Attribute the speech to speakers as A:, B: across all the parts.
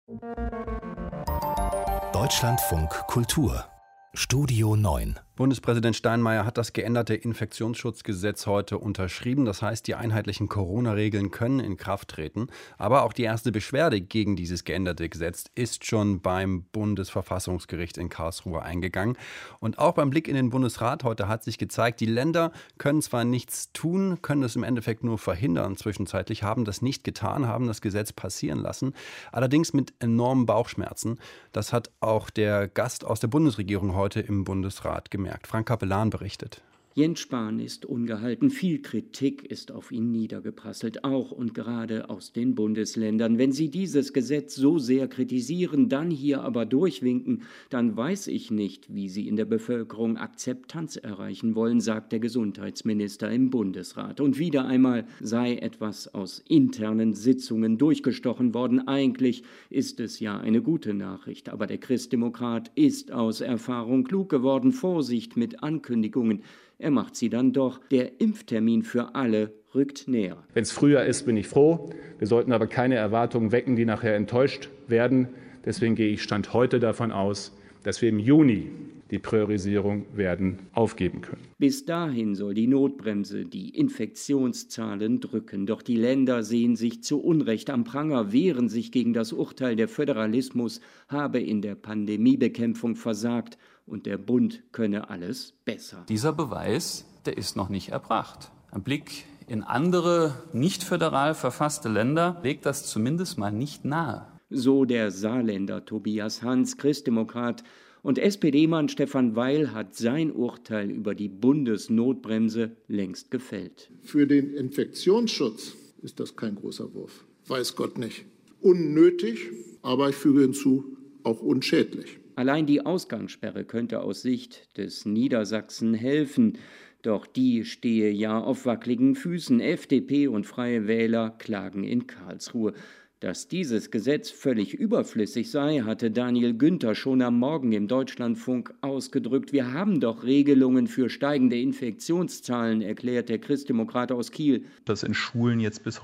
A: Deutschlandfunk Kultur Studio 9.
B: Bundespräsident Steinmeier hat das geänderte Infektionsschutzgesetz heute unterschrieben. Das heißt, die einheitlichen Corona-Regeln können in Kraft treten. Aber auch die erste Beschwerde gegen dieses geänderte Gesetz ist schon beim Bundesverfassungsgericht in Karlsruhe eingegangen. Und auch beim Blick in den Bundesrat heute hat sich gezeigt, die Länder können zwar nichts tun, können es im Endeffekt nur verhindern. Zwischenzeitlich haben das nicht getan, haben das Gesetz passieren lassen. Allerdings mit enormen Bauchschmerzen. Das hat auch der Gast aus der Bundesregierung heute im Bundesrat gemerkt. Frank Capellan berichtet.
C: Jens Spahn ist ungehalten. Viel Kritik ist auf ihn niedergeprasselt, auch und gerade aus den Bundesländern. Wenn Sie dieses Gesetz so sehr kritisieren, dann hier aber durchwinken, dann weiß ich nicht, wie Sie in der Bevölkerung Akzeptanz erreichen wollen, sagt der Gesundheitsminister im Bundesrat. Und wieder einmal sei etwas aus internen Sitzungen durchgestochen worden. Eigentlich ist es ja eine gute Nachricht, aber der Christdemokrat ist aus Erfahrung klug geworden. Vorsicht mit Ankündigungen. Er macht sie dann doch. Der Impftermin für alle rückt näher.
D: Wenn es früher ist, bin ich froh. Wir sollten aber keine Erwartungen wecken, die nachher enttäuscht werden. Deswegen gehe ich Stand heute davon aus, dass wir im Juni die Priorisierung werden aufgeben können.
C: Bis dahin soll die Notbremse die Infektionszahlen drücken. Doch die Länder sehen sich zu Unrecht am Pranger, wehren sich gegen das Urteil, der Föderalismus habe in der Pandemiebekämpfung versagt und der Bund könne alles besser.
E: Dieser Beweis, der ist noch nicht erbracht. Ein Blick in andere, nicht föderal verfasste Länder legt das zumindest mal nicht nahe.
C: So der Saarländer Tobias Hans, Christdemokrat. Und SPD-Mann Stefan Weil hat sein Urteil über die Bundesnotbremse längst gefällt.
F: Für den Infektionsschutz ist das kein großer Wurf. Weiß Gott nicht. Unnötig, aber ich füge hinzu, auch unschädlich.
C: Allein die Ausgangssperre könnte aus Sicht des Niedersachsen helfen. Doch die stehe ja auf wackeligen Füßen. FDP und Freie Wähler klagen in Karlsruhe. Dass dieses Gesetz völlig überflüssig sei, hatte Daniel Günther schon am Morgen im Deutschlandfunk ausgedrückt. Wir haben doch Regelungen für steigende Infektionszahlen, erklärt der Christdemokrat aus Kiel.
G: Dass in Schulen jetzt bis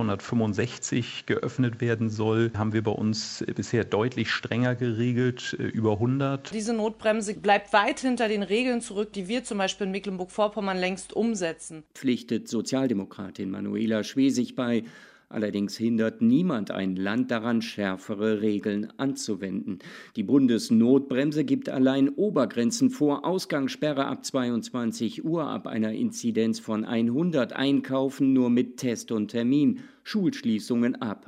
G: 165 geöffnet werden soll, haben wir bei uns bisher deutlich strenger geregelt, über 100.
H: Diese Notbremse bleibt weit hinter den Regeln zurück, die wir zum Beispiel in Mecklenburg-Vorpommern längst umsetzen.
C: Pflichtet Sozialdemokratin Manuela Schwesig bei. Allerdings hindert niemand ein Land daran, schärfere Regeln anzuwenden. Die Bundesnotbremse gibt allein Obergrenzen vor. Ausgangssperre ab 22 Uhr, ab einer Inzidenz von 100. Einkaufen nur mit Test und Termin. Schulschließungen ab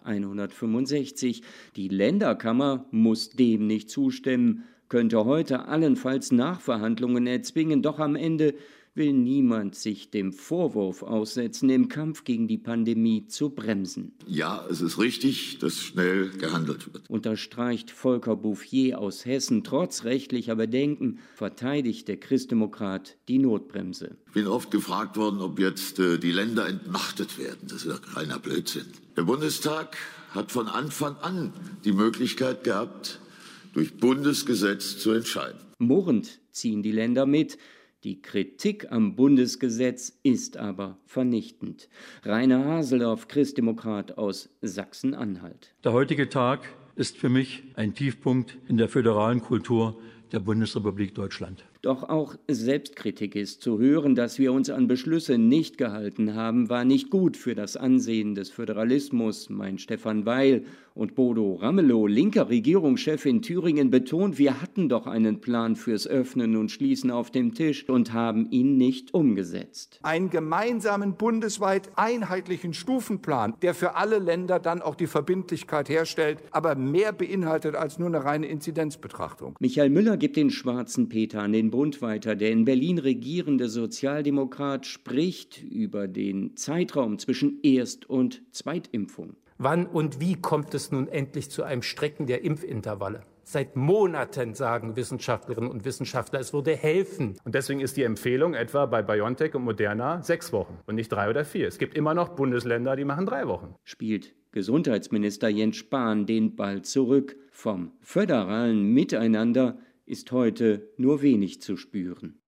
C: 165. Die Länderkammer muss dem nicht zustimmen, könnte heute allenfalls Nachverhandlungen erzwingen. Doch am Ende will niemand sich dem Vorwurf aussetzen, im Kampf gegen die Pandemie zu bremsen.
I: Ja, es ist richtig, dass schnell gehandelt wird.
C: Unterstreicht Volker Bouffier aus Hessen. Trotz rechtlicher Bedenken verteidigt der Christdemokrat die Notbremse.
I: Ich bin oft gefragt worden, ob jetzt die Länder entmachtet werden. Das ist ja reiner Blödsinn. Der Bundestag hat von Anfang an die Möglichkeit gehabt, durch Bundesgesetz zu entscheiden.
C: Murrend ziehen die Länder mit. Die Kritik am Bundesgesetz ist aber vernichtend. Rainer Haseloff, Christdemokrat aus Sachsen-Anhalt.
J: Der heutige Tag ist für mich ein Tiefpunkt in der föderalen Kultur der Bundesrepublik Deutschland.
C: Doch auch Selbstkritik ist zu hören. Dass wir uns an Beschlüsse nicht gehalten haben, war nicht gut für das Ansehen des Föderalismus, meint Stefan Weil. Und Bodo Ramelow, linker Regierungschef in Thüringen, betont, wir hatten doch einen Plan fürs Öffnen und Schließen auf dem Tisch und haben ihn nicht umgesetzt.
K: Einen gemeinsamen, bundesweit einheitlichen Stufenplan, der für alle Länder dann auch die Verbindlichkeit herstellt, aber mehr beinhaltet als nur eine reine Inzidenzbetrachtung.
C: Michael Müller gibt den schwarzen Peter an den Bund weiter. Der in Berlin regierende Sozialdemokrat spricht über den Zeitraum zwischen Erst- und Zweitimpfung.
L: Wann und wie kommt es nun endlich zu einem Strecken der Impfintervalle? Seit Monaten sagen Wissenschaftlerinnen und Wissenschaftler, es würde helfen.
D: Und deswegen ist die Empfehlung etwa bei BioNTech und Moderna 6 Wochen und nicht 3 oder 4. Es gibt immer noch Bundesländer, die machen 3 Wochen.
C: Spielt Gesundheitsminister Jens Spahn den Ball zurück. Vom föderalen Miteinander ist heute nur wenig zu spüren.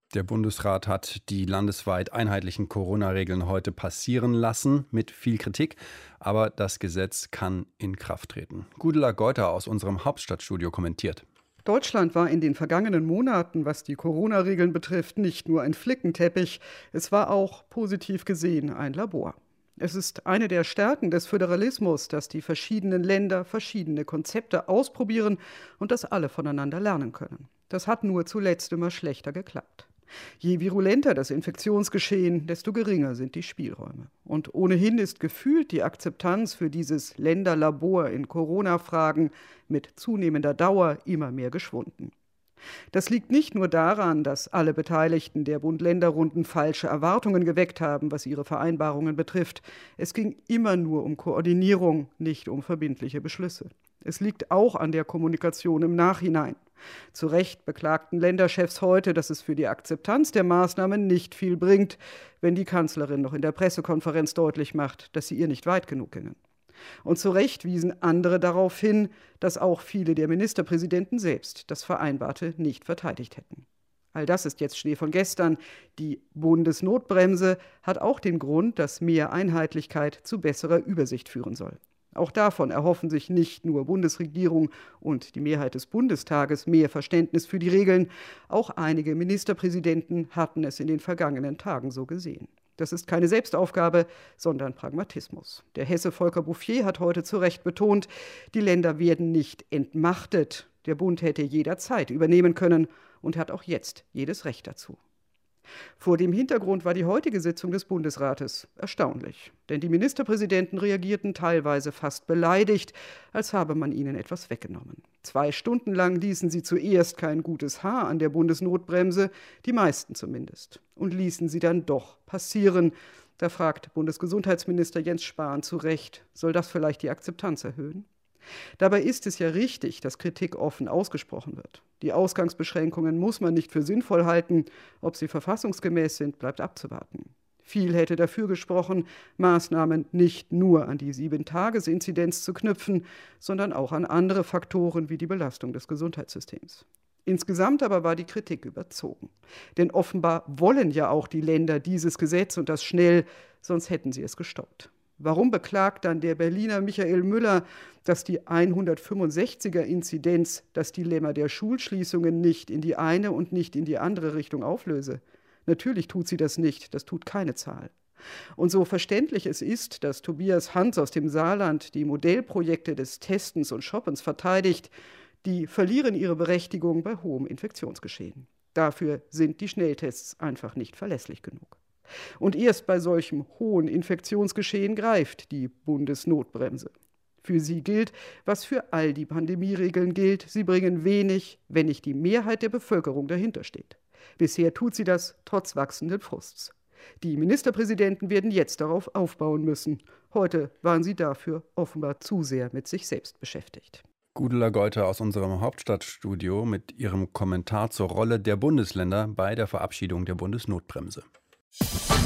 B: Der Bundesrat hat die landesweit einheitlichen Corona-Regeln heute passieren lassen, mit viel Kritik. Aber das Gesetz kann in Kraft treten. Gudula Geuter aus unserem Hauptstadtstudio kommentiert.
M: Deutschland war in den vergangenen Monaten, was die Corona-Regeln betrifft, nicht nur ein Flickenteppich. Es war auch, positiv gesehen, ein Labor. Es ist eine der Stärken des Föderalismus, dass die verschiedenen Länder verschiedene Konzepte ausprobieren und dass alle voneinander lernen können. Das hat nur zuletzt immer schlechter geklappt. Je virulenter das Infektionsgeschehen, desto geringer sind die Spielräume. Und ohnehin ist gefühlt die Akzeptanz für dieses Länderlabor in Corona-Fragen mit zunehmender Dauer immer mehr geschwunden. Das liegt nicht nur daran, dass alle Beteiligten der Bund-Länder-Runden falsche Erwartungen geweckt haben, was ihre Vereinbarungen betrifft. Es ging immer nur um Koordinierung, nicht um verbindliche Beschlüsse. Es liegt auch an der Kommunikation im Nachhinein. Zu Recht beklagten Länderchefs heute, dass es für die Akzeptanz der Maßnahmen nicht viel bringt, wenn die Kanzlerin noch in der Pressekonferenz deutlich macht, dass sie ihr nicht weit genug gingen. Und zu Recht wiesen andere darauf hin, dass auch viele der Ministerpräsidenten selbst das Vereinbarte nicht verteidigt hätten. All das ist jetzt Schnee von gestern. Die Bundesnotbremse hat auch den Grund, dass mehr Einheitlichkeit zu besserer Übersicht führen soll. Auch davon erhoffen sich nicht nur Bundesregierung und die Mehrheit des Bundestages mehr Verständnis für die Regeln. Auch einige Ministerpräsidenten hatten es in den vergangenen Tagen so gesehen. Das ist keine Selbstaufgabe, sondern Pragmatismus. Der Hesse Volker Bouffier hat heute zu Recht betont, die Länder werden nicht entmachtet. Der Bund hätte jederzeit übernehmen können und hat auch jetzt jedes Recht dazu. Vor dem Hintergrund war die heutige Sitzung des Bundesrates erstaunlich. Denn die Ministerpräsidenten reagierten teilweise fast beleidigt, als habe man ihnen etwas weggenommen. 2 Stunden lang ließen sie zuerst kein gutes Haar an der Bundesnotbremse, die meisten zumindest, und ließen sie dann doch passieren. Da fragt Bundesgesundheitsminister Jens Spahn zu Recht, soll das vielleicht die Akzeptanz erhöhen? Dabei ist es ja richtig, dass Kritik offen ausgesprochen wird. Die Ausgangsbeschränkungen muss man nicht für sinnvoll halten. Ob sie verfassungsgemäß sind, bleibt abzuwarten. Viel hätte dafür gesprochen, Maßnahmen nicht nur an die 7-Tages-Inzidenz zu knüpfen, sondern auch an andere Faktoren wie die Belastung des Gesundheitssystems. Insgesamt aber war die Kritik überzogen. Denn offenbar wollen ja auch die Länder dieses Gesetz und das schnell, sonst hätten sie es gestoppt. Warum beklagt dann der Berliner Michael Müller, dass die 165er-Inzidenz das Dilemma der Schulschließungen nicht in die eine und nicht in die andere Richtung auflöse? Natürlich tut sie das nicht, das tut keine Zahl. Und so verständlich es ist, dass Tobias Hans aus dem Saarland die Modellprojekte des Testens und Shoppens verteidigt, die verlieren ihre Berechtigung bei hohem Infektionsgeschehen. Dafür sind die Schnelltests einfach nicht verlässlich genug. Und erst bei solchem hohen Infektionsgeschehen greift die Bundesnotbremse. Für sie gilt, was für all die Pandemieregeln gilt. Sie bringen wenig, wenn nicht die Mehrheit der Bevölkerung dahinter steht. Bisher tut sie das trotz wachsenden Frusts. Die Ministerpräsidenten werden jetzt darauf aufbauen müssen. Heute waren sie dafür offenbar zu sehr mit sich selbst beschäftigt.
B: Gudula Geuter aus unserem Hauptstadtstudio mit ihrem Kommentar zur Rolle der Bundesländer bei der Verabschiedung der Bundesnotbremse.